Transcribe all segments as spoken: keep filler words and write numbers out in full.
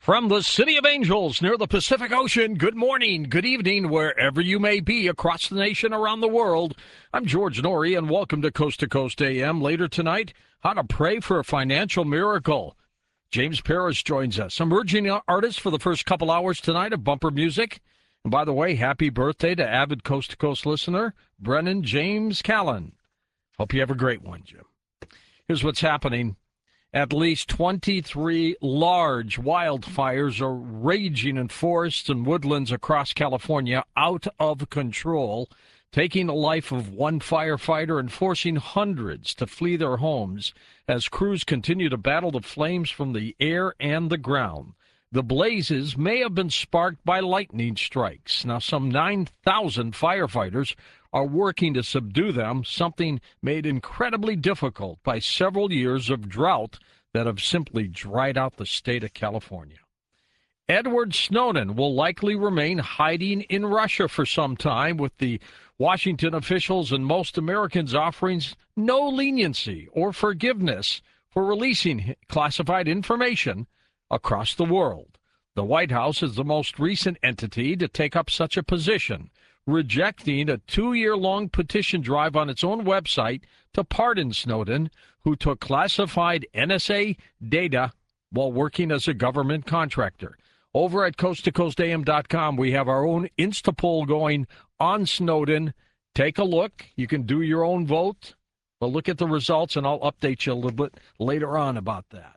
From the City of Angels near the Pacific Ocean, good morning, good evening, wherever you may be across the nation, around the world. I'm George Norrie, and welcome to Coast to Coast A M. Later tonight, how to pray for a financial miracle. James Parrish joins us, emerging artist for the first couple hours tonight of Bumper Music. And by the way, happy birthday to avid Coast to Coast listener, Brennan James Callan. Hope you have a great one, Jim. Here's what's happening. At least twenty-three large wildfires are raging in forests and woodlands across California, out of control, taking the life of one firefighter and forcing hundreds to flee their homes as crews continue to battle the flames from the air and the ground. The blazes may have been sparked by lightning strikes. Now, some nine thousand firefighters are working to subdue them, something made incredibly difficult by several years of drought that have simply dried out the state of California. Edward Snowden will likely remain hiding in Russia for some time, with the Washington officials and most Americans offering no leniency or forgiveness for releasing classified information across the world. The White House is the most recent entity to take up such a position, rejecting a two-year-long petition drive on its own website to pardon Snowden, who took classified N S A data while working as a government contractor. Over at coast to coast A M dot com, we have our own Instapoll going on Snowden. Take a look. You can do your own vote. But look at the results, and I'll update you a little bit later on about that.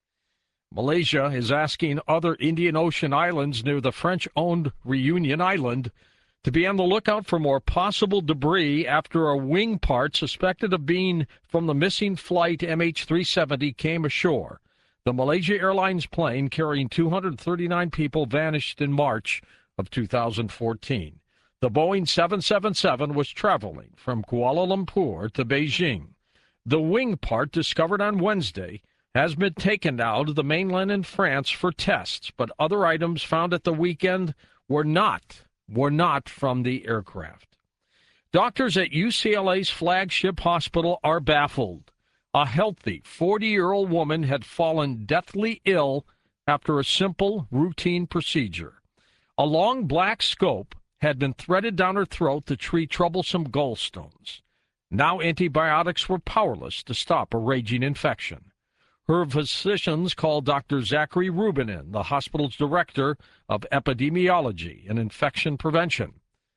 Malaysia is asking other Indian Ocean islands near the French-owned Reunion Island to be on the lookout for more possible debris after a wing part suspected of being from the missing flight M H three seventy came ashore. The Malaysia Airlines plane carrying two hundred thirty-nine people vanished in March of two thousand fourteen. The Boeing seven seven seven was traveling from Kuala Lumpur to Beijing. The wing part, discovered on Wednesday, has been taken out of the mainland in France for tests, but other items found at the weekend were not were not from the aircraft. Doctors at U C L A's flagship hospital are baffled. A healthy forty-year-old woman had fallen deathly ill after a simple routine procedure. A long black scope had been threaded down her throat to treat troublesome gallstones. Now antibiotics were powerless to stop a raging infection. Her physicians called Doctor Zachary Rubinin, the hospital's director of epidemiology and infection prevention.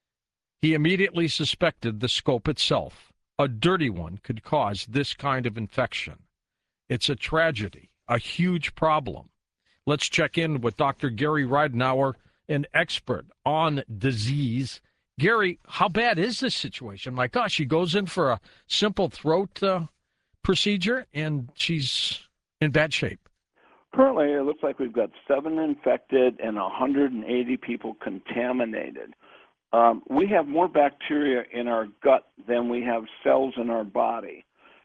He immediately suspected the scope itself, a dirty one, could cause this kind of infection. It's a tragedy, a huge problem. Let's check in with Doctor Gary Ridenour, an expert on disease. Gary, how bad is this situation? My gosh, she goes in for a simple throat uh, procedure, and she's in bad shape. Currently, it looks like we've got seven infected and one hundred eighty people contaminated. Um, we have more bacteria in our gut than we have cells in our body.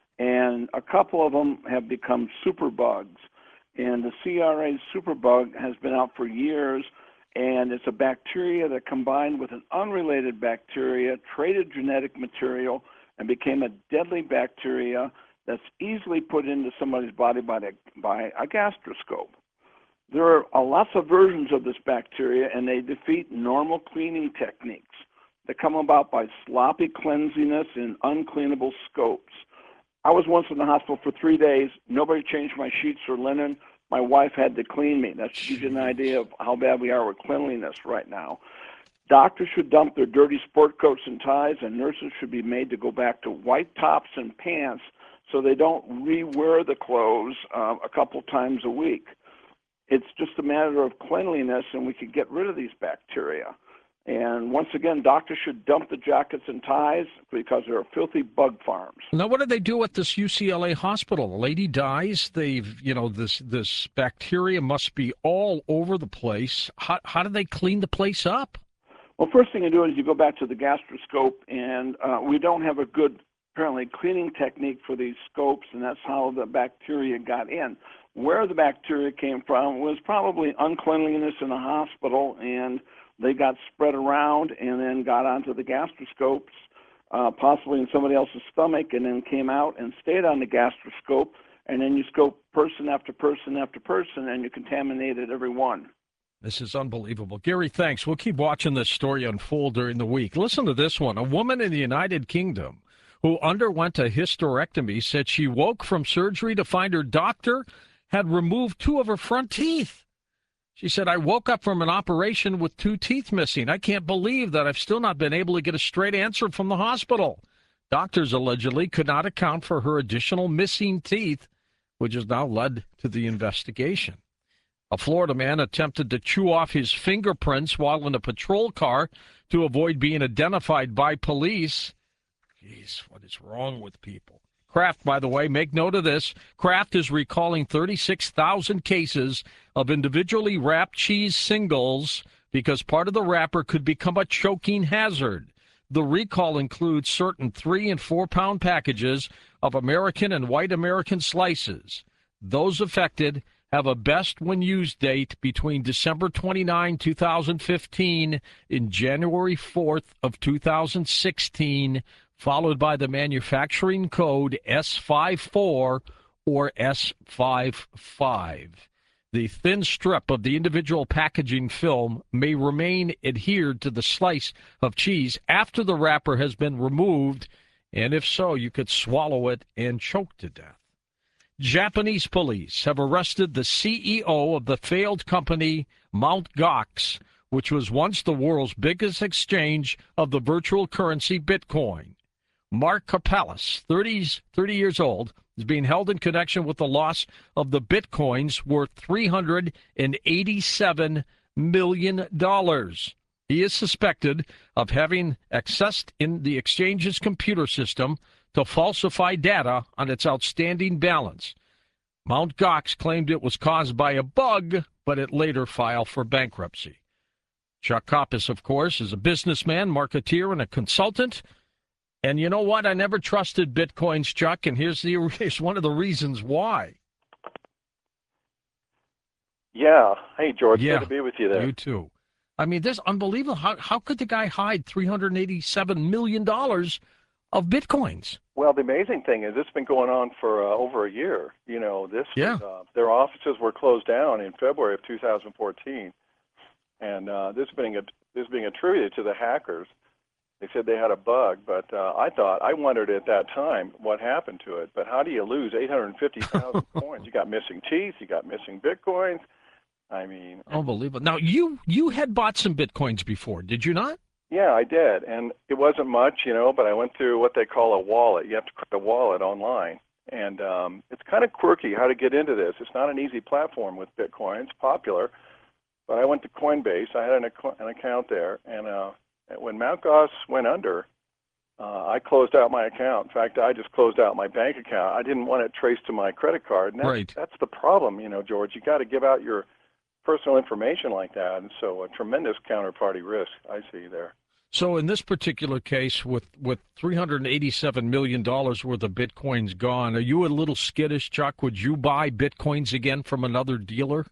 And a couple of them have become superbugs. And the C R A superbug has been out for years, and it's a bacteria that combined with an unrelated bacteria, traded genetic material, and became a deadly bacteria that's easily put into somebody's body by, the, by a gastroscope. There are uh, lots of versions of this bacteria, and they defeat normal cleaning techniques. They come about by sloppy cleanliness in uncleanable scopes. I was once in the hospital for three days. Nobody changed my sheets or linen. My wife had to clean me. That gives you an idea of how bad we are with cleanliness right now. Doctors should dump their dirty sport coats and ties, and nurses should be made to go back to white tops and pants so they don't re-wear the clothes uh, a couple times a week. It's just a matter of cleanliness, and we could get rid of these bacteria. And once again, doctors should dump the jackets and ties because they're filthy bug farms. Now, what do they do at this U C L A hospital? The lady dies. They've, you know, this this bacteria must be all over the place. How how do they clean the place up? Well, first thing you do is you go back to the gastroscope, and uh, we don't have a good, apparently, cleaning technique for these scopes, and that's how the bacteria got in. Where the bacteria came from was probably uncleanliness in the hospital, and they got spread around and then got onto the gastroscopes, uh, possibly in somebody else's stomach, and then came out and stayed on the gastroscope and then you scope person after person after person, and you contaminated every one. This is unbelievable. Gary, thanks. We'll keep watching this story unfold during the week. Listen to this one. A woman in the United Kingdom who underwent a hysterectomy said she woke from surgery to find her doctor had removed two of her front teeth. She said, I woke up from an operation with two teeth missing. I can't believe that I've still not been able to get a straight answer from the hospital. Doctors allegedly could not account for her additional missing teeth, which has now led to the investigation. A Florida man attempted to chew off his fingerprints while in a patrol car to avoid being identified by police. Jeez, what is wrong with people? Kraft, by the way, make note of this. Kraft is recalling thirty-six thousand cases of individually wrapped cheese singles because part of the wrapper could become a choking hazard. The recall includes certain three and four pound packages of American and white American slices. Those affected have a best when used date between December twenty-ninth, two thousand fifteen and January fourth of two thousand sixteen, followed by the manufacturing code S fifty-four or S fifty-five. The thin strip of the individual packaging film may remain adhered to the slice of cheese after the wrapper has been removed, and if so, you could swallow it and choke to death. Japanese police have arrested the C E O of the failed company Mt. Gox, which was once the world's biggest exchange of the virtual currency Bitcoin. Mark Kapalis, thirty, thirty years old, is being held in connection with the loss of the Bitcoins worth three hundred eighty-seven million dollars. He is suspected of having accessed in the exchange's computer system to falsify data on its outstanding balance. Mount. Gox claimed it was caused by a bug, but it later filed for bankruptcy. Chuck Coppice, of course, is a businessman, marketeer, and a consultant. And you know what? I never trusted Bitcoins, Chuck, and here's, the, here's one of the reasons why. Yeah. Hey, George. Yeah. Good to be with you there. You too. I mean, this is unbelievable. How, how could the guy hide three hundred eighty-seven million dollars of Bitcoins? Well, the amazing thing is it's been going on for uh, over a year. You know, this yeah. was, uh, their offices were closed down in February of two thousand fourteen, and uh, this being a, this being attributed to the hackers. They said they had a bug, but uh, I thought, I wondered at that time what happened to it. But how do you lose eight hundred fifty thousand coins? You got missing teeth, you got missing Bitcoins. I mean, unbelievable. Now, you you had bought some Bitcoins before, did you not? Yeah, I did, and it wasn't much, you know, but I went through what they call a wallet. You have to create a wallet online, and um, it's kind of quirky how to get into this. It's not an easy platform with Bitcoin. It's popular, but I went to Coinbase. I had an, ac- an account there, and uh, when Mount. Gox went under, uh, I closed out my account. In fact, I just closed out my bank account. I didn't want it traced to my credit card, and that's, right. that's the problem, you know, George. You got to give out your personal information like that, and so a tremendous counterparty risk I see there. So in this particular case, with, with three hundred eighty-seven million dollars worth of Bitcoins gone, are you a little skittish, Chuck? Would you buy Bitcoins again from another dealer?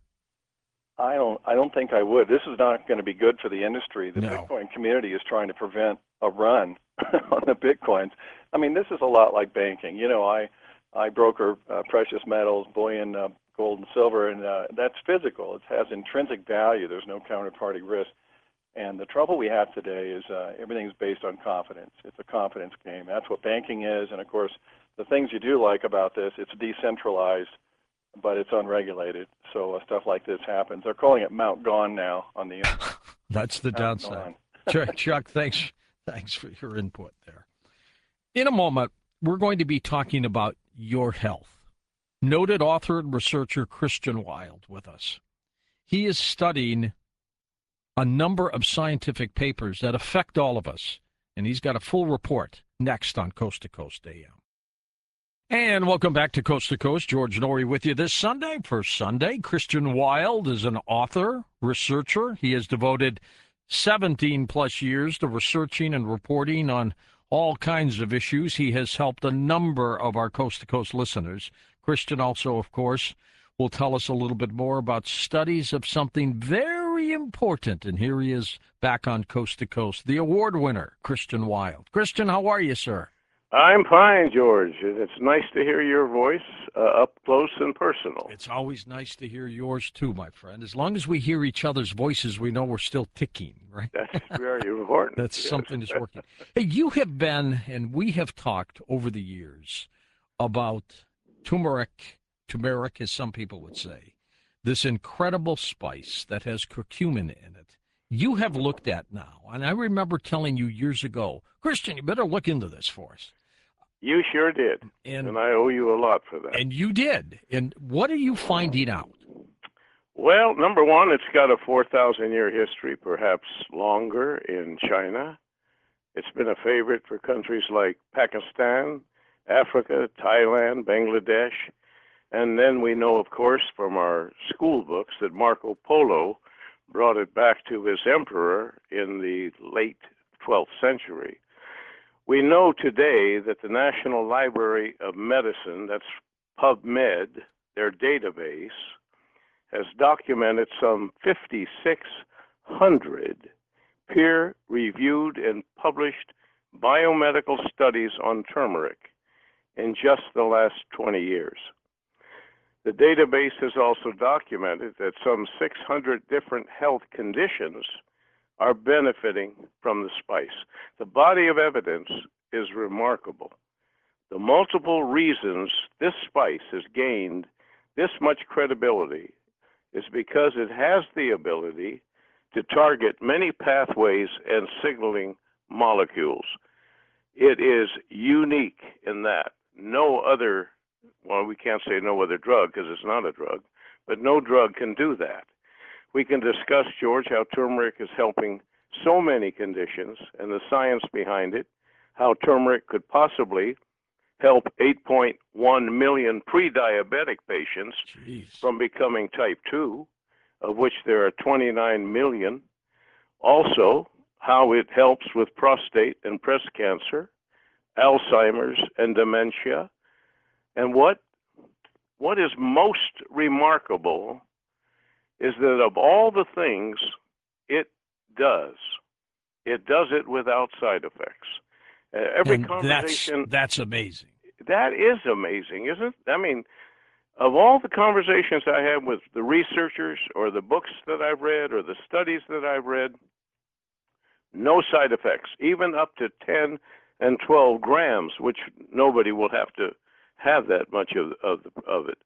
I don't I don't think I would. This is not going to be good for the industry. The no. Bitcoin community is trying to prevent a run on the Bitcoins. I mean, this is a lot like banking. You know, I, I broker uh, precious metals, bullion, uh, gold and silver, and uh, that's physical. It has intrinsic value. There's no counterparty risk. And the trouble we have today is uh, everything's based on confidence. It's a confidence game. That's what banking is. And, of course, the things you do like about this, it's decentralized, but it's unregulated. So uh, stuff like this happens. They're calling it Mount Gone now on the internet. That's the downside. Chuck, Chuck, thanks, thanks for your input there. In a moment, we're going to be talking about your health. Noted author and researcher Christian Wild with us. He is studying a number of scientific papers that affect all of us, and he's got a full report next on Coast to Coast A M. And welcome back to Coast to Coast. George Noory with you this Sunday. First Sunday, Christian Wild is an author, researcher. He has devoted seventeen plus years to researching and reporting on all kinds of issues. He has helped a number of our Coast to Coast listeners. Christian also, of course, will tell us a little bit more about studies of something very important. And here he is back on Coast to Coast, the award winner, Christian Wild. Christian, how are you, sir? I'm fine, George. It's nice to hear your voice uh, up close and personal. It's always nice to hear yours too, my friend. As long as we hear each other's voices, we know we're still ticking, right? That's very important. That's Yes. something is working. Hey, you have been, and we have talked over the years about turmeric, turmeric, as some people would say, this incredible spice that has curcumin in it. You have looked at now, and I remember telling you years ago, Christian, you better look into this for us. You sure did, And, and I owe you a lot for that. and you did. And what are you finding out? Well, number one, it's got a four thousand year history, perhaps longer, in China. It's been a favorite for countries like Pakistan, Africa, Thailand, Bangladesh. And then we know, of course, from our school books that Marco Polo brought it back to his emperor in the late twelfth century. We know today that the National Library of Medicine, that's PubMed, their database, has documented some fifty-six hundred peer-reviewed and published biomedical studies on turmeric in just the last twenty years. The database has also documented that some six hundred different health conditions are benefiting from the spice. The body of evidence is remarkable. The multiple reasons this spice has gained this much credibility is because it has the ability to target many pathways and signaling molecules. It is unique in that no other, well, we can't say no other drug because it's not a drug, but no drug can do that. We can discuss, George, how turmeric is helping so many conditions and the science behind it, how turmeric could possibly help eight point one million pre-diabetic patients Jeez. from becoming type two, of which there are twenty-nine million. Also, how it helps with prostate and breast cancer, Alzheimer's and dementia. And what, what is most remarkable is that of all the things it does, it does it without side effects. Uh, every And conversation... That's, that's amazing. That is amazing, isn't it? I mean, of all the conversations I have with the researchers or the books that I've read or the studies that I've read, no side effects, even up to ten and twelve grams, which nobody will have to have that much of, of, of it.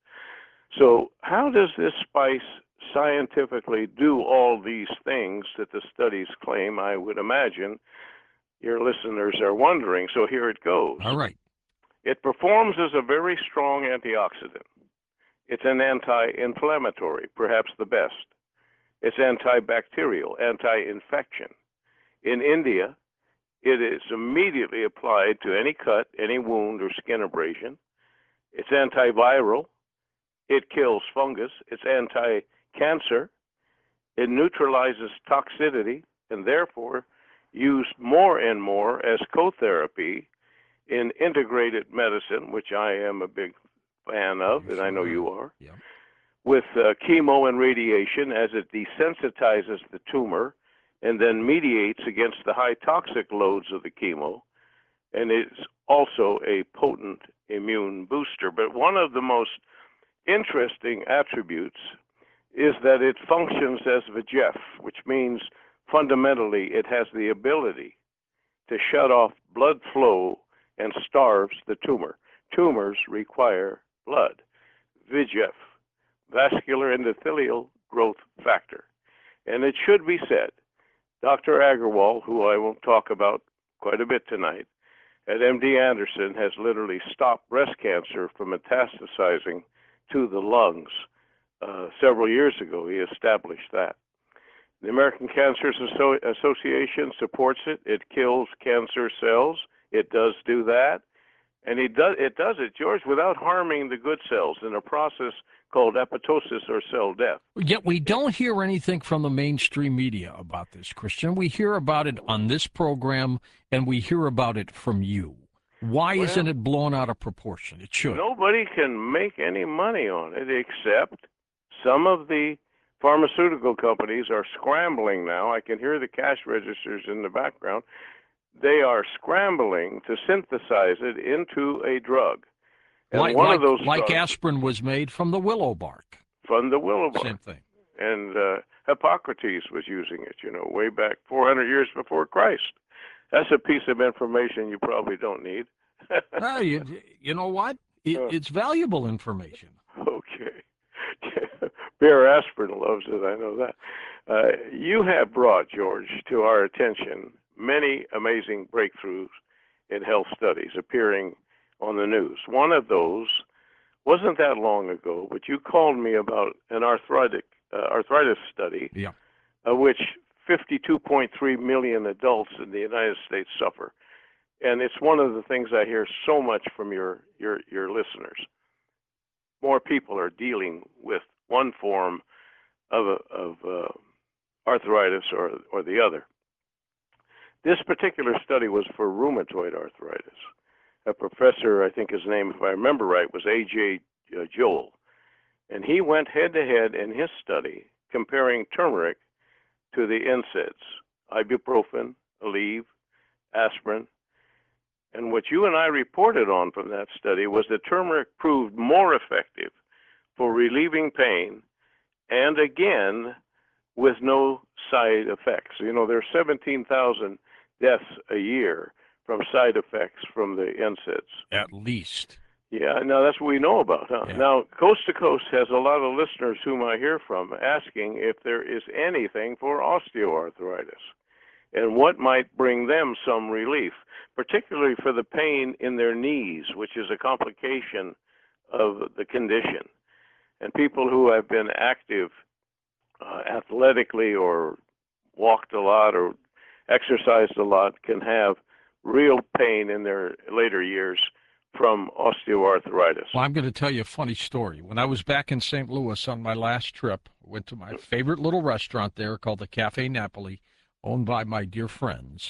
So how does this spice scientifically do all these things that the studies claim? I would imagine your listeners are wondering, so here it goes. All right. It performs as a very strong antioxidant. It's an anti-inflammatory, perhaps the best. It's antibacterial, anti-infection. In India, it is immediately applied to any cut, any wound, or skin abrasion. It's antiviral. It kills fungus. It's anti-cancer. It neutralizes toxicity and therefore used more and more as co-therapy in integrated medicine, which I am a big fan of, and I know you are, yeah. with uh, chemo and radiation as it desensitizes the tumor and then mediates against the high toxic loads of the chemo. And it's also a potent immune booster. But one of the most interesting attributes is that it functions as V E G F, which means fundamentally it has the ability to shut off blood flow and starves the tumor. Tumors require blood. V E G F, vascular endothelial growth factor. And it should be said, Doctor Agarwal, who I won't talk about quite a bit tonight, at M D Anderson has literally stopped breast cancer from metastasizing to the lungs. Uh, several years ago, he established that. The American Cancer Association supports it. It kills cancer cells. It does do that. And it does, it does it, George, without harming the good cells in a process called apoptosis or cell death. Yet we don't hear anything from the mainstream media about this, Christian. We hear about it on this program, and we hear about it from you. Why Well, isn't it blown out of proportion? It should. Nobody can make any money on it except some of the pharmaceutical companies are scrambling now. I can hear the cash registers in the background. they are scrambling to synthesize it into a drug. And like one like, of those like drugs aspirin was made from the willow bark. from the willow bark. Same thing. And uh, Hippocrates was using it, you know, way back four hundred years before Christ. That's a piece of information you probably don't need. Ah, you, you know what? It, Uh. it's valuable information. Okay. Bear aspirin loves it, I know that. Uh, you have brought, George, to our attention many amazing breakthroughs in health studies appearing on the news. One of those wasn't that long ago, but you called me about an arthritic uh, arthritis study, Yeah. of which fifty-two point three million adults in the United States suffer. And it's one of the things I hear so much from your, your, your listeners. More people are dealing with one form of, of uh, arthritis or, or the other. This particular study was for rheumatoid arthritis. A professor, I think his name, if I remember right, was A J Uh, Joel. And he went head-to-head in his study comparing turmeric to the N SAIDs, ibuprofen, Aleve, aspirin. And what you and I reported on from that study was that turmeric proved more effective for relieving pain, and again, with no side effects. You know, there are seventeen thousand deaths a year from side effects from the N SAIDs. At least. Yeah, now that's what we know about, huh? Yeah. Now, Coast to Coast has a lot of listeners whom I hear from asking if there is anything for osteoarthritis and what might bring them some relief, particularly for the pain in their knees, which is a complication of the condition. And people who have been active uh, athletically or walked a lot or exercised a lot can have real pain in their later years from osteoarthritis. Well, I'm going to tell you a funny story. When I was back in Saint Louis on my last trip, I went to my favorite little restaurant there called the Cafe Napoli, owned by my dear friends.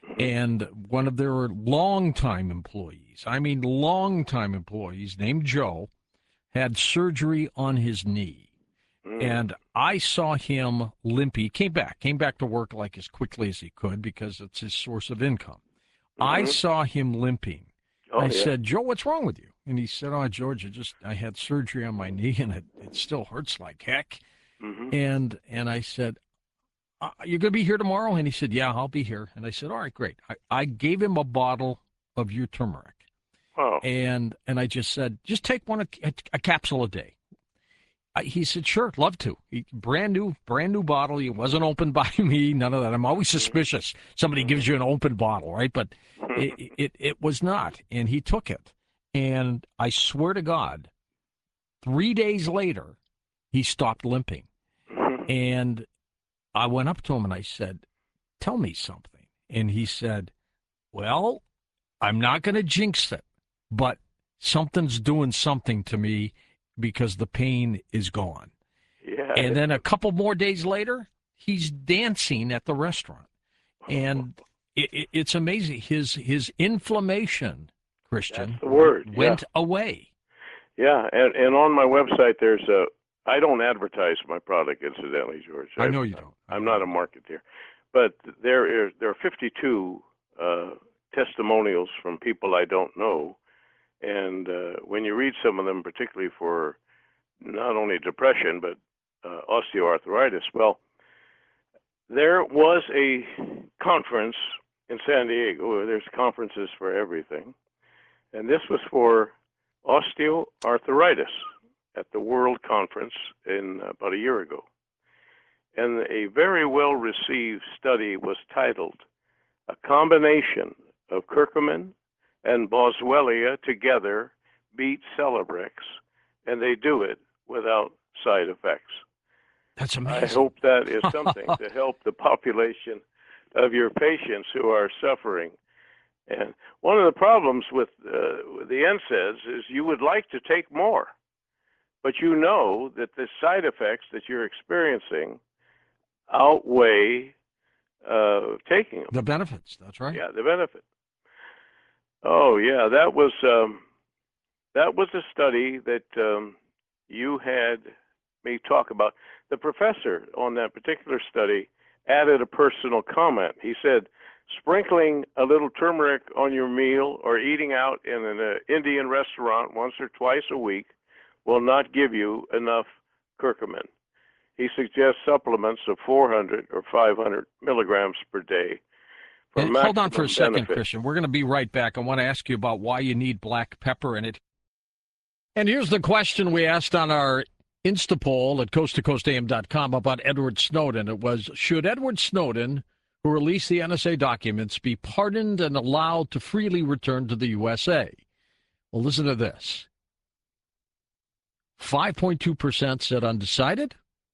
And one of their longtime employees, I mean longtime employees, named Joe, had surgery on his knee. Mm. And I saw him limpy. He came back, came back to work like as quickly as he could because it's his source of income. Mm-hmm. I saw him limping. Oh, I yeah. said, Joe, what's wrong with you? And he said, oh, George, I just I had surgery on my knee and it, it still hurts like heck. Mm-hmm. And and I said, uh, you're going to be here tomorrow? And he said, yeah, I'll be here. And I said, all right, great. I, I gave him a bottle of your turmeric. Oh. And and I just said, just take one a, a, a capsule a day. I, he said, sure, love to. He, brand new, brand new bottle. It wasn't opened by me. None of that. I'm always suspicious. Somebody gives you an open bottle, right? But it, it it was not. And he took it. And I swear to God, three days later, he stopped limping. And I went up to him and I said, tell me something. And he said, well, I'm not going to jinx it, but something's doing something to me because the pain is gone. Yeah. And then a couple more days later, he's dancing at the restaurant. And it, it, it's amazing. His his inflammation, Christian, That's the word. went Yeah. away. Yeah, and, and on my website, there's a, I don't advertise my product, incidentally, George. I know you don't. I'm not a marketeer. But there is there are fifty-two uh, testimonials from people I don't know. And uh, when you read some of them, particularly for not only depression, but uh, osteoarthritis, well, there was a conference in San Diego. There's conferences for everything. And this was for osteoarthritis at the World Conference in about a year ago. And a very well-received study was titled, A Combination of Curcumin and Boswellia Together Beat Celebrex, and they do it without side effects. That's amazing. I hope that is something to help the population of your patients who are suffering. And one of the problems with, uh, with the N SAIDs is you would like to take more, but you know that the side effects that you're experiencing outweigh uh, taking them. The benefits, that's right. Yeah, the benefit. Oh, yeah, that was um, that was a study that um, you had me talk about. The professor on that particular study added a personal comment. He said, Sprinkling a little turmeric on your meal or eating out in an uh, Indian restaurant once or twice a week will not give you enough curcumin. He suggests supplements of four hundred or five hundred milligrams per day for And maximum hold on for a second, benefit. Christian. We're going to be right back. I want to ask you about why you need black pepper in it. And here's the question we asked on our Insta poll at coast to coast a m dot com about Edward Snowden. It was, should Edward Snowden, who released the N S A documents, be pardoned and allowed to freely return to the U S A? Well, listen to this. five point two percent said undecided.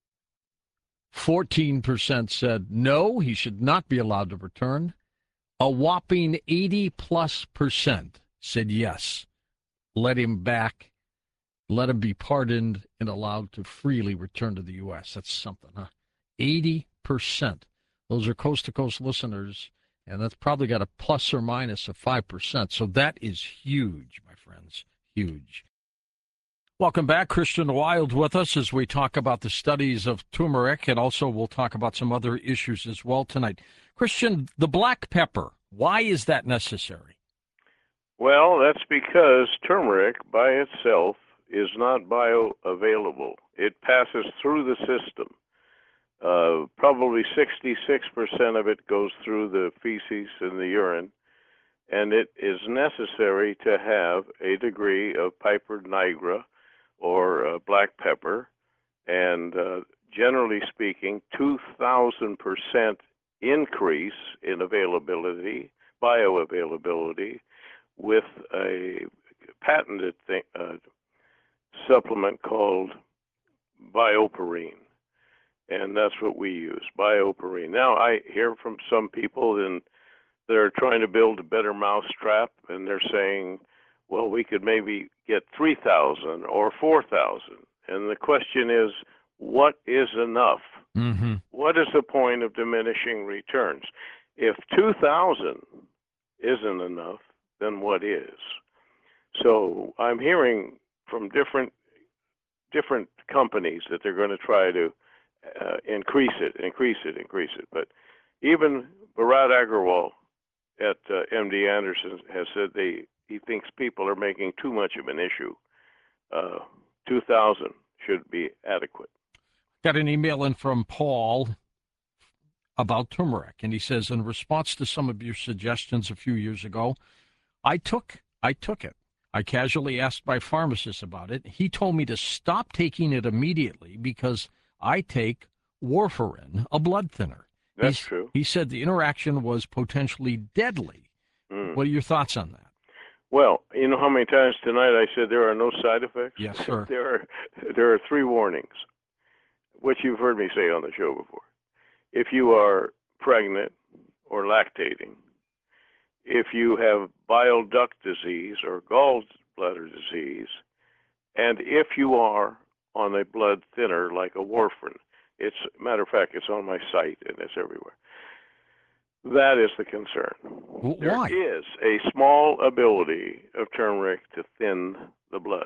fourteen percent said no, he should not be allowed to return. A whopping eighty plus percent said yes, let him back, let him be pardoned and allowed to freely return to the U S. That's something, huh? eighty percent. Those are coast-to-coast listeners, and that's probably got a plus or minus of five percent. So that is huge, my friends, huge. Welcome back. Christian Wild with us as we talk about the studies of turmeric, and also we'll talk about some other issues as well tonight. Christian, the black pepper, why is that necessary? Well, that's because turmeric by itself is not bioavailable. It passes through the system. Uh, probably sixty-six percent of it goes through the feces and the urine, and it is necessary to have a degree of piper nigra, or uh, black pepper, and uh, generally speaking, two thousand percent increase in availability, bioavailability, with a patented thing, uh, supplement called BioPerine. And that's what we use, BioPerine. Now, I hear from some people and they're trying to build a better mousetrap, and they're saying, well, we could maybe get three thousand or four thousand. And the question is, what is enough? Mm-hmm. What is the point of diminishing returns? If two thousand isn't enough, then what is? So I'm hearing from different different companies that they're going to try to uh, increase it, increase it, increase it. But even Bharat Agrawal at uh, M D Anderson has said they he thinks people are making too much of an issue. Uh, two thousand should be adequate. Got an email in from Paul about turmeric, and he says, in response to some of your suggestions a few years ago, I took I took it. I casually asked my pharmacist about it. He told me to stop taking it immediately because I take warfarin, a blood thinner. That's He's, true. He said the interaction was potentially deadly. Mm. What are your thoughts on that? Well, you know how many times tonight I said there are no side effects? Yes, sir. there are there are three warnings, which you've heard me say on the show before. If you are pregnant or lactating, if you have bile duct disease or gallbladder disease, and if you are on a blood thinner like a warfarin. It's matter of fact, it's on my site and it's everywhere. That is the concern. Why? There is a small ability of turmeric to thin the blood.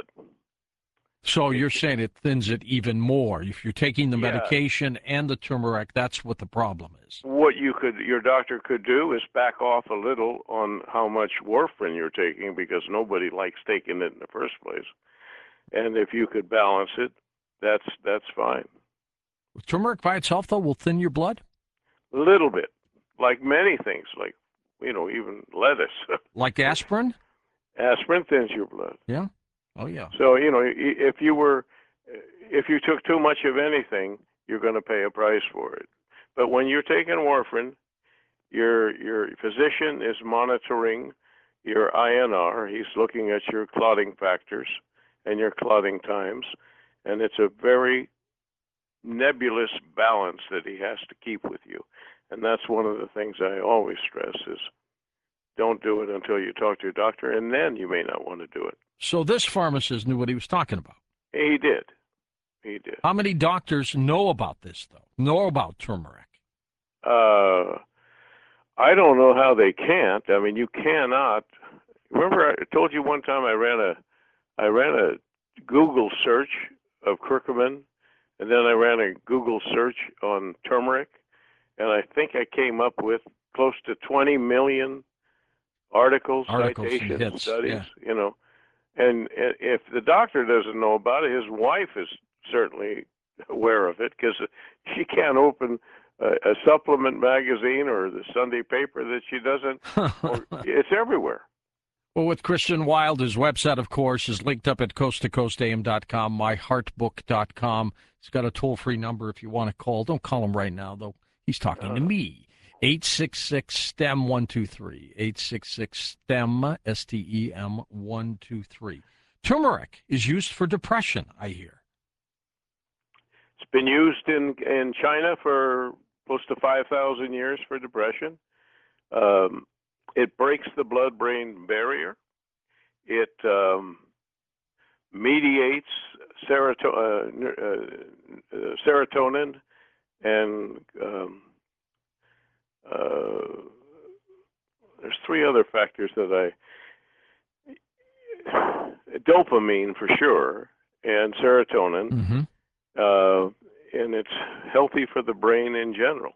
So you're saying it thins it even more. If you're taking the Yeah. medication and the turmeric, that's what the problem is. What you could, your doctor could do is back off a little on how much warfarin you're taking, because nobody likes taking it in the first place. And if you could balance it, that's that's fine. Turmeric by itself, though, will thin your blood? A little bit, like many things, like, you know, even lettuce. Like aspirin? Aspirin thins your blood. Yeah. Oh, yeah. So, you know, if you were, if you took too much of anything, you're going to pay a price for it. But when you're taking warfarin, your your physician is monitoring your I N R. He's looking at your clotting factors and your clotting times, and it's a very nebulous balance that he has to keep with you. And that's one of the things I always stress is don't do it until you talk to your doctor, and then you may not want to do it. So this pharmacist knew what he was talking about. He did. He did. How many doctors know about this, though? Know about turmeric? Uh, I don't know how they can't. I mean, you cannot. Remember, I told you one time I ran a, I ran a Google search of curcumin, and then I ran a Google search on turmeric, and I think I came up with close to twenty million articles, Articles and citations, hits, studies, yeah. you know. And if the doctor doesn't know about it, his wife is certainly aware of it, because she can't open a, a supplement magazine or the Sunday paper that she doesn't. Or, it's everywhere. Well, with Christian Wild, his website, of course, is linked up at coast to coast a m dot com, my heart book dot com. He's got a toll-free number if you want to call. Don't call him right now, though. He's talking to me. eight six six STEM one two three. eight six six STEM, S T E M one two three. Turmeric is used for depression, I hear. It's been used in, in China for close to five thousand years for depression. Um, it breaks the blood-brain barrier. It um, mediates seroto- uh, uh, uh, serotonin and um, uh, there's three other factors that I... Dopamine, for sure, and serotonin. Mm-hmm. Uh, and it's healthy for the brain in general.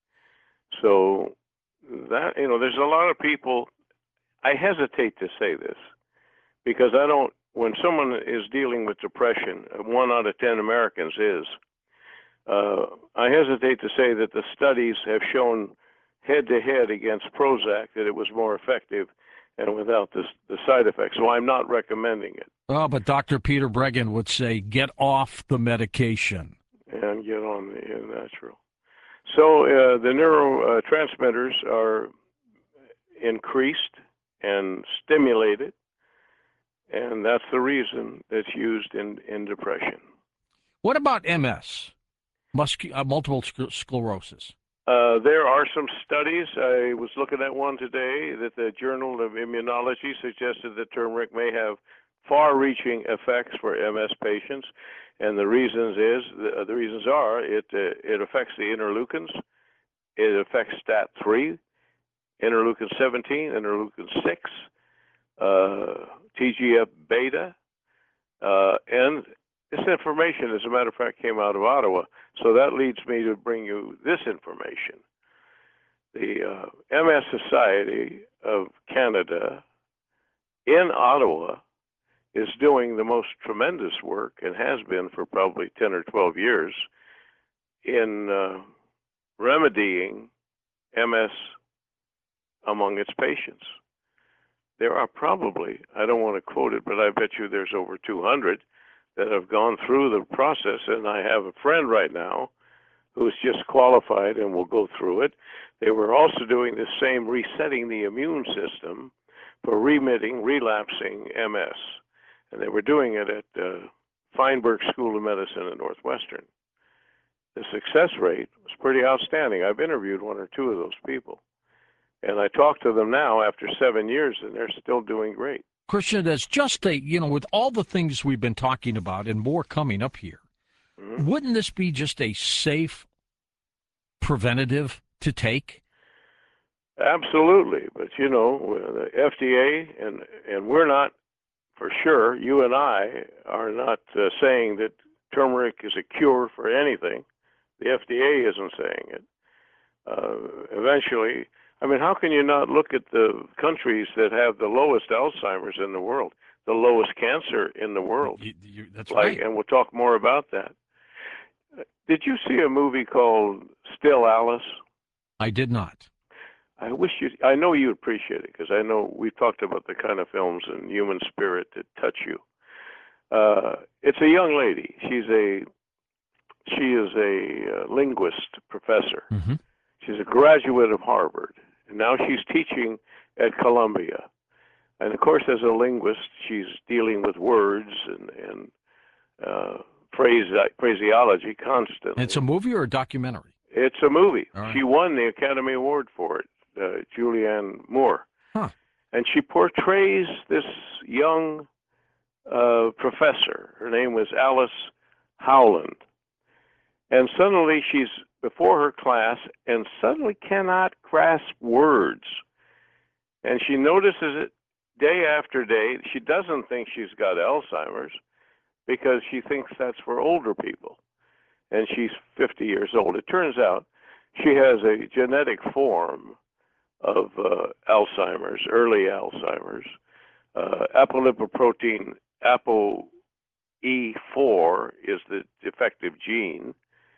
So that, you know, there's a lot of people, I hesitate to say this, because I don't, when someone is dealing with depression, one out of ten Americans is, uh, I hesitate to say that the studies have shown head-to-head against Prozac that it was more effective and without the, the side effects. So I'm not recommending it. Oh, but Doctor Peter Breggin would say, get off the medication. And get on the uh, natural. So uh, the neurotransmitters are increased and stimulated, and that's the reason it's used in, in depression. What about M S, Muscu- uh, multiple sc- sclerosis? Uh, there are some studies. I was looking at one today that the Journal of Immunology suggested that turmeric may have far-reaching effects for M S patients, and the reasons is the, the reasons are it uh, it affects the interleukins, it affects STAT three, interleukin seventeen, interleukin six, uh, T G F beta, uh, and this information, as a matter of fact, came out of Ottawa. So that leads me to bring you this information. The uh, M S Society of Canada in Ottawa is doing the most tremendous work, and has been for probably ten or twelve years, in uh, remedying M S among its patients. There are probably, I don't want to quote it, but I bet you there's over two hundred that have gone through the process, and I have a friend right now who's just qualified and will go through it. They were also doing the same, resetting the immune system for remitting, relapsing M S. And they were doing it at uh, Feinberg School of Medicine at Northwestern. The success rate was pretty outstanding. I've interviewed one or two of those people. And I talk to them now after seven years, and they're still doing great. Christian, as just a, you know, with all the things we've been talking about and more coming up here, mm-hmm. wouldn't this be just a safe preventative to take? Absolutely. But, you know, the F D A, and, and we're not, for sure, you and I are not uh, saying that turmeric is a cure for anything. The F D A isn't saying it. Uh, eventually, I mean, how can you not look at the countries that have the lowest Alzheimer's in the world, the lowest cancer in the world? You, you, that's like, right. And we'll talk more about that. Did you see a movie called Still Alice? I did not. I wish you. I know you appreciate it, because I know we've talked about the kind of films and human spirit that touch you. Uh, it's a young lady. She's a she is a uh, linguist professor. Mm-hmm. She's a graduate of Harvard, and now she's teaching at Columbia. And of course, as a linguist, she's dealing with words and and uh, phrase phraseology constantly. It's a movie or a documentary? It's a movie. Right. She won the Academy Award for it. Uh, Julianne Moore. Huh. And she portrays this young uh, professor. Her name was Alice Howland. And suddenly she's before her class and suddenly cannot grasp words. And she notices it day after day. She doesn't think she's got Alzheimer's because she thinks that's for older people. And she's fifty years old. It turns out she has a genetic form of uh, Alzheimer's, early Alzheimer's. Uh, apolipoprotein A P O E four is the defective gene.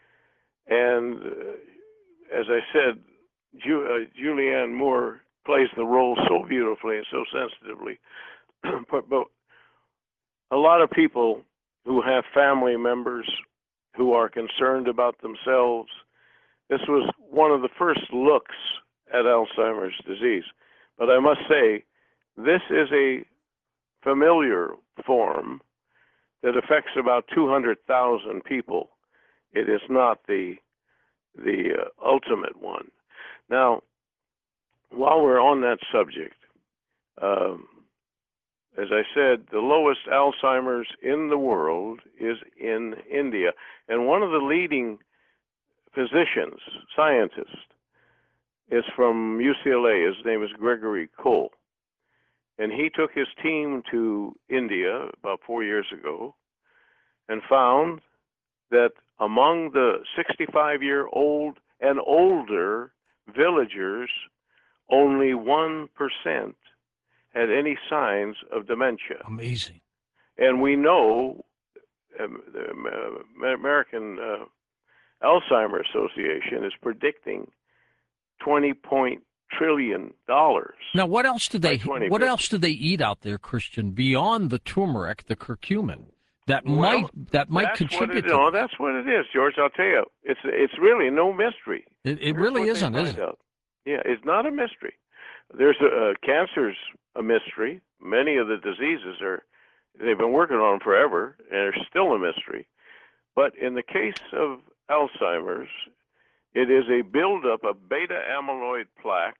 And uh, as I said, Ju- uh, Julianne Moore plays the role so beautifully and so sensitively. but, but a lot of people who have family members who are concerned about themselves, this was one of the first looks at Alzheimer's disease. But I must say, this is a familiar form that affects about two hundred thousand people. It is not the the uh, ultimate one. Now, while we're on that subject, um, as I said, the lowest Alzheimer's in the world is in India. And one of the leading physicians, scientists, is from U C L A. His name is Gregory Cole. And he took his team to India about four years ago and found that among the sixty-five-year-old and older villagers, only one percent had any signs of dementia. Amazing. And we know um, the American uh, Alzheimer's Association is predicting twenty point trillion dollars. Now, what else do they by what else do they eat out there, Christian, beyond the turmeric, the curcumin, that Well, might that might that's contribute what it, to no, this? that's what it is, George. I'll tell you, it's it's really no mystery. It, it Here's really what they isn't, is find it? out. Yeah, it's not a mystery. There's a, uh, cancer's a mystery. Many of the diseases are, they've been working on them forever, and they're still a mystery. But in the case of Alzheimer's, it is a buildup of beta amyloid plaque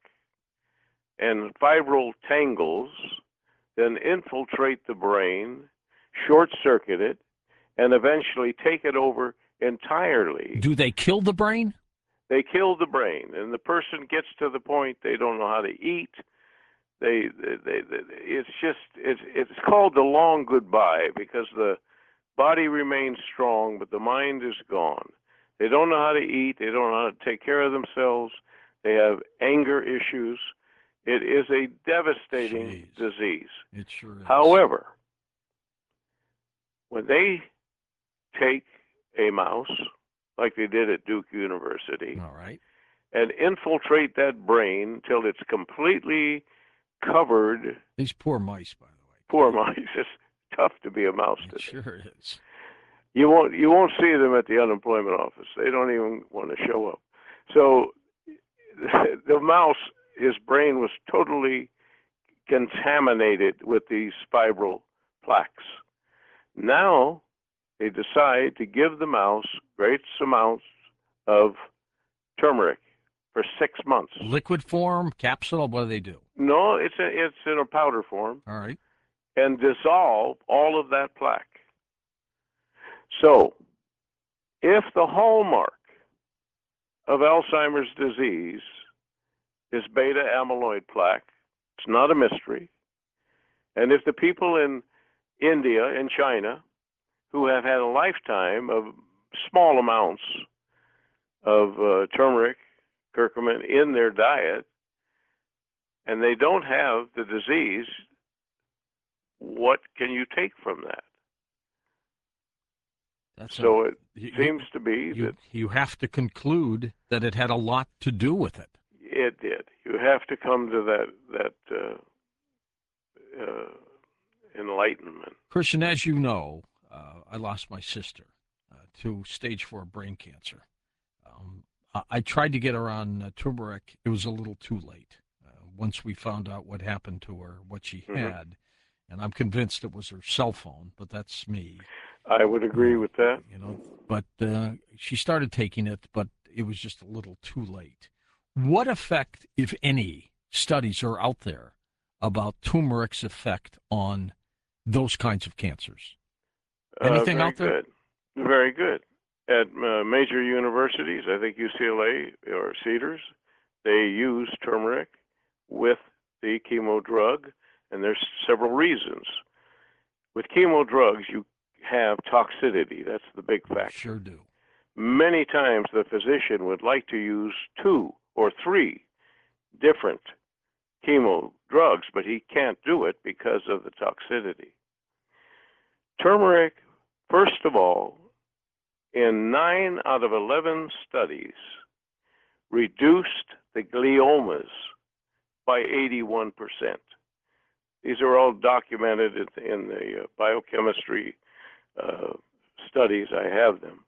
and fibril tangles, then infiltrate the brain, short circuit it, and eventually take it over entirely. Do they kill the brain? They kill the brain, and the person gets to the point they don't know how to eat. They, they, they, they it's just it's it's called the long goodbye, because the body remains strong, but the mind is gone. They don't know how to eat. They don't know how to take care of themselves. They have anger issues. It is a devastating Jeez. disease. It sure is. However, when they take a mouse, like they did at Duke University, All right. and infiltrate that brain till it's completely covered. These poor mice, by the way. Poor mice. It's tough to be a mouse It today. sure is. You won't you won't see them at the unemployment office. They don't even want to show up. So the mouse, his brain was totally contaminated with these fibril plaques. Now they decide to give the mouse great amounts of turmeric for six months. Liquid form, capsule, what do they do? No, it's a, it's in a powder form, All right. and dissolve all of that plaque. So, if the hallmark of Alzheimer's disease is beta amyloid plaque, it's not a mystery. And if the people in India and China who have had a lifetime of small amounts of uh, turmeric, curcumin in their diet, and they don't have the disease, what can you take from that? That's So a, it you, seems to be you, that you have to conclude that it had a lot to do with it. it did. You have to come to that that uh, uh, enlightenment. Christian, as you know, uh, I lost my sister uh, to stage four brain cancer. Um, I, I tried to get her on uh, turmeric. It was a little too late. Uh, once we found out what happened to her, what she Mhm. had, and I'm convinced it was her cell phone, but that's me. I would agree Uh, with that. You know, but uh, she started taking it, but it was just a little too late. What effect, if any, studies are out there about turmeric's effect on those kinds of cancers? Anything uh, very out there? Good. Very good. At uh, major universities, I think U C L A or Cedars, they use turmeric with the chemo drug, and there's several reasons. With chemo drugs, you have toxicity. That's the big factor. Sure do. Many times the physician would like to use two or three different chemo drugs, but he can't do it because of the toxicity. Turmeric, first of all, in nine out of eleven studies, reduced the gliomas by eighty-one percent. These are all documented in the biochemistry uh, studies. I have them.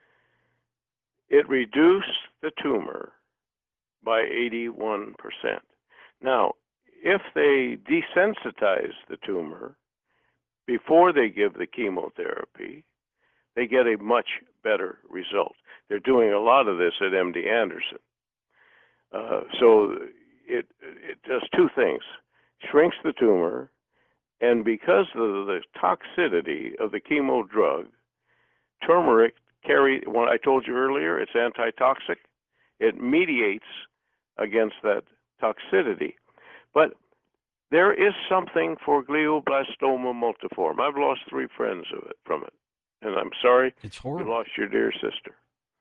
It reduced the tumor by eighty-one percent. Now, if they desensitize the tumor before they give the chemotherapy, they get a much better result. They're doing a lot of this at M D Anderson. Uh, so it, it does two things. Shrinks the tumor, and because of the toxicity of the chemo drug, turmeric carry, what I told you earlier, it's antitoxic. It mediates against that toxicity. But there is something for glioblastoma multiforme. I've lost three friends of it, from it, and I'm sorry It's horrible. you lost your dear sister.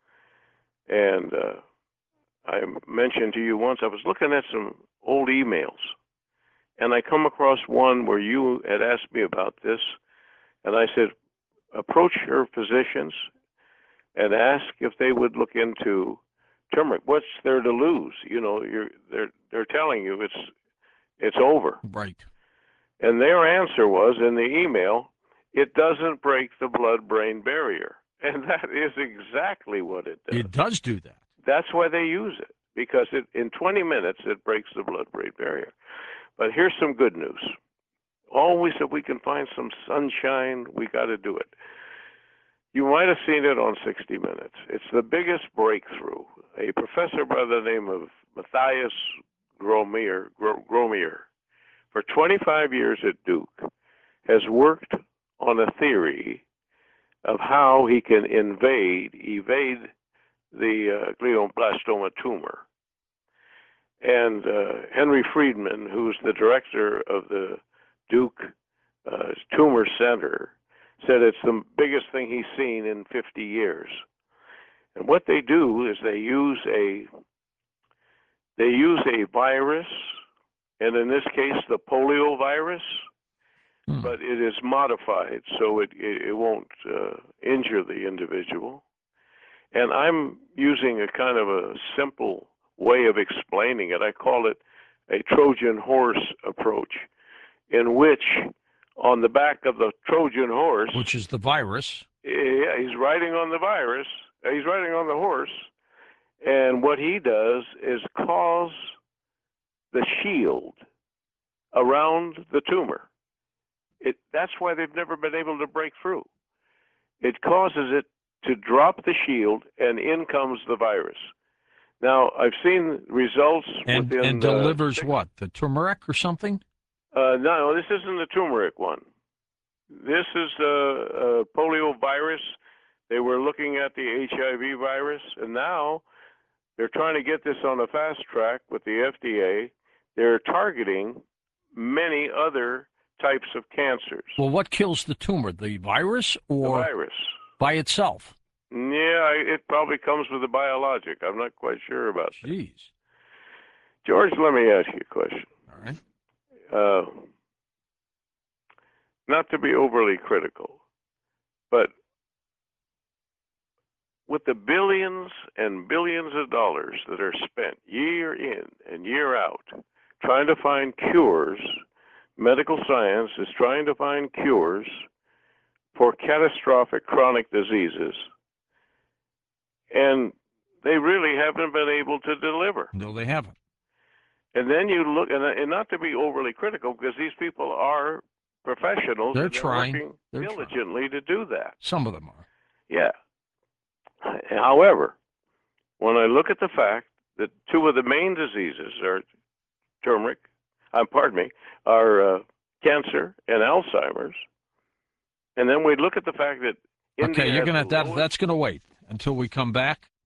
And uh, I mentioned to you once, I was looking at some old emails, and I come across one where you had asked me about this, and I said, approach your physicians and ask if they would look into turmeric. What's there to lose? You know, you're, they're they're telling you it's it's over. Right. And their answer was in the email, it doesn't break the blood-brain barrier. And that is exactly what it does. It does do that. That's why they use it, because it, in twenty minutes it breaks the blood-brain barrier. But here's some good news. Always, if we can find some sunshine, we got to do it. You might have seen it on sixty minutes. It's the biggest breakthrough. A professor by the name of Matthias Gromier, Gromier, for twenty-five years at Duke, has worked on a theory of how he can invade, evade the uh, glioblastoma tumor. And uh, Henry Friedman, who's the director of the Duke uh, Tumor Center, said it's the biggest thing he's seen in fifty years. And what they do is they use a they use a virus, and in this case the polio virus, Hmm. but it is modified so it it, it won't uh, injure the individual. And I'm using a kind of a simple way of explaining it. I call it a Trojan horse approach, in which on the back of the Trojan horse, Which is the virus. yeah, he's riding on the virus, uh, he's riding on the horse, and what he does is cause the shield around the tumor. It, that's why they've never been able to break through. It causes it to drop the shield, and in comes the virus. Now, I've seen results And, within... and uh, delivers six- what? The turmeric or something? Uh, no, this isn't the turmeric one. This is a, a polio virus. They were looking at the H I V virus, and now they're trying to get this on a fast track with the F D A. They're targeting many other types of cancers. Well, what kills the tumor? The virus The or virus. by itself? Yeah, I- it probably comes with a biologic. I'm not quite sure about that. Jeez. George, let me ask you a question. All right. Uh, not to be overly critical, but with the billions and billions of dollars that are spent year in and year out trying to find cures, medical science is trying to find cures for catastrophic chronic diseases, and they really haven't been able to deliver. No, they haven't. And then you look, and, and not to be overly critical, because these people are professionals. They're and trying. working They're diligently to do that. Some of them are. Yeah. However, when I look at the fact that two of the main diseases are turmeric, uh, pardon me, are uh, cancer and Alzheimer's, and then we look at the fact that India Okay, you're has gonna the that lowest- that's gonna wait until we come back.